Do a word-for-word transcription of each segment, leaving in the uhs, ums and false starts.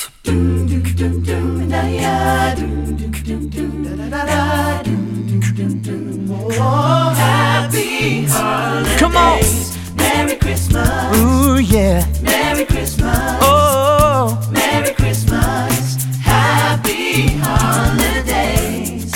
Oh, happy holidays. Come on. Merry Christmas. Ooh, yeah. Merry Christmas. Oh, Merry Christmas. Happy holidays.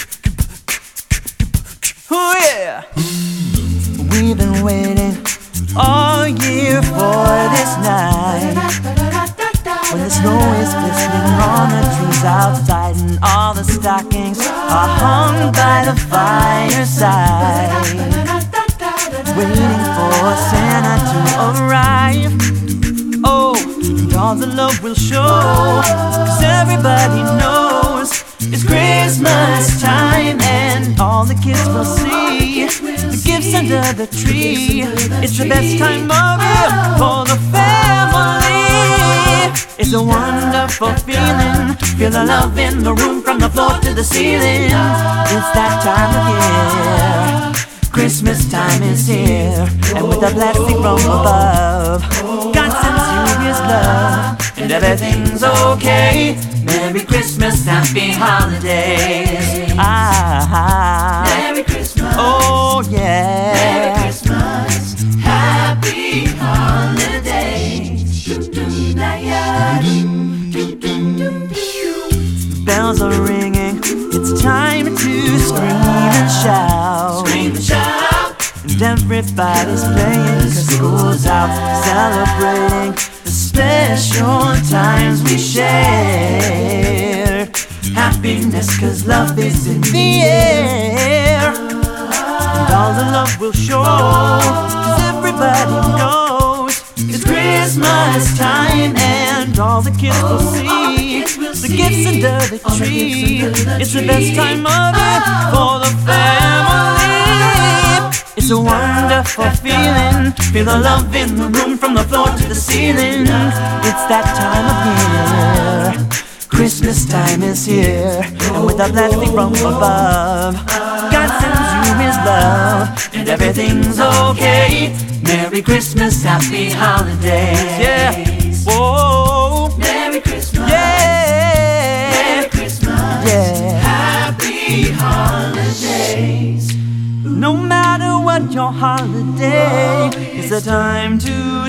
ooh, yeah. We've been waiting all year for this night, when the snow is glistening on the trees outside and all the stockings are hung by the fireside, waiting for Santa to arrive. Oh, and all the love will show, 'cause everybody knows it's Christmas time, and all the kids will see the gifts under the tree. It's the best time of year for the family. It's a wonderful feeling. Feel the love in the room from the floor to the ceiling. It's that time of year. Christmas time is here, and with a blessing from above, God sends you His love, and everything's okay. Merry Christmas, happy holidays. Ah, Merry Christmas. oh yeah. Merry Christmas. Happy holidays. Bells are ringing. It's time to scream and shout. Scream and shout. And everybody's playing, 'cause school's out, celebrating the special times we share. Happiness, 'cause love is in the air, and all the love will show, 'cause everybody knows it's Christmas time, and all the kids will see the gifts under the tree. It's the best time of year for the family. It's a wonderful feeling. Feel the love in the room from the floor to the ceiling. It's that time of year. Christmas time is here, and with a blessing from above, God sends you His love, and everything's okay. Merry Christmas, happy holidays. Yeah. Whoa. Merry Christmas. Yeah. Merry Christmas. Yeah. Happy holidays. No matter what your holiday, it's a time to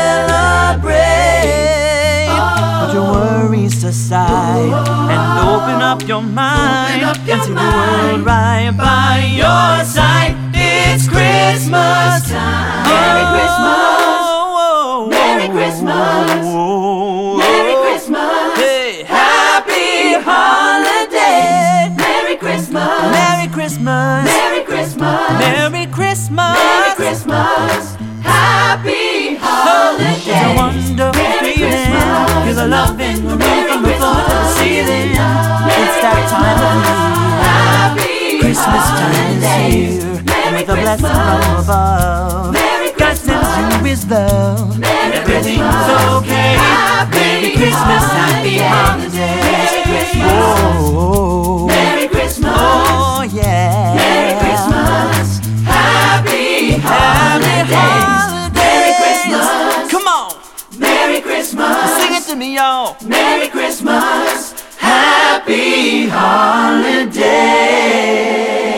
celebrate. Put your worries aside and open up your mind, up your and see the mind. world right by your side. It's Christmas time. Merry Christmas. Oh, Merry Christmas. oh, Merry Christmas. Hey, happy holiday. Merry Christmas. Merry Christmas. Merry Christmas. Merry Christmas. Merry Christmas. Happy holidays. It's a wonderful Merry feeling. Christmas. Feel the love in the room from the floor to the ceiling. It's that time of year. Happy Christmas time is here, and with a blessing from above, God sends you His love, and everything's okay. Merry Christmas, happy holidays. Oh, Merry Christmas. oh yeah. Merry Christmas. Happy holidays. Merry Christmas. Come on, Merry Christmas. sing it to me, y'all. Merry Christmas. Happy holidays.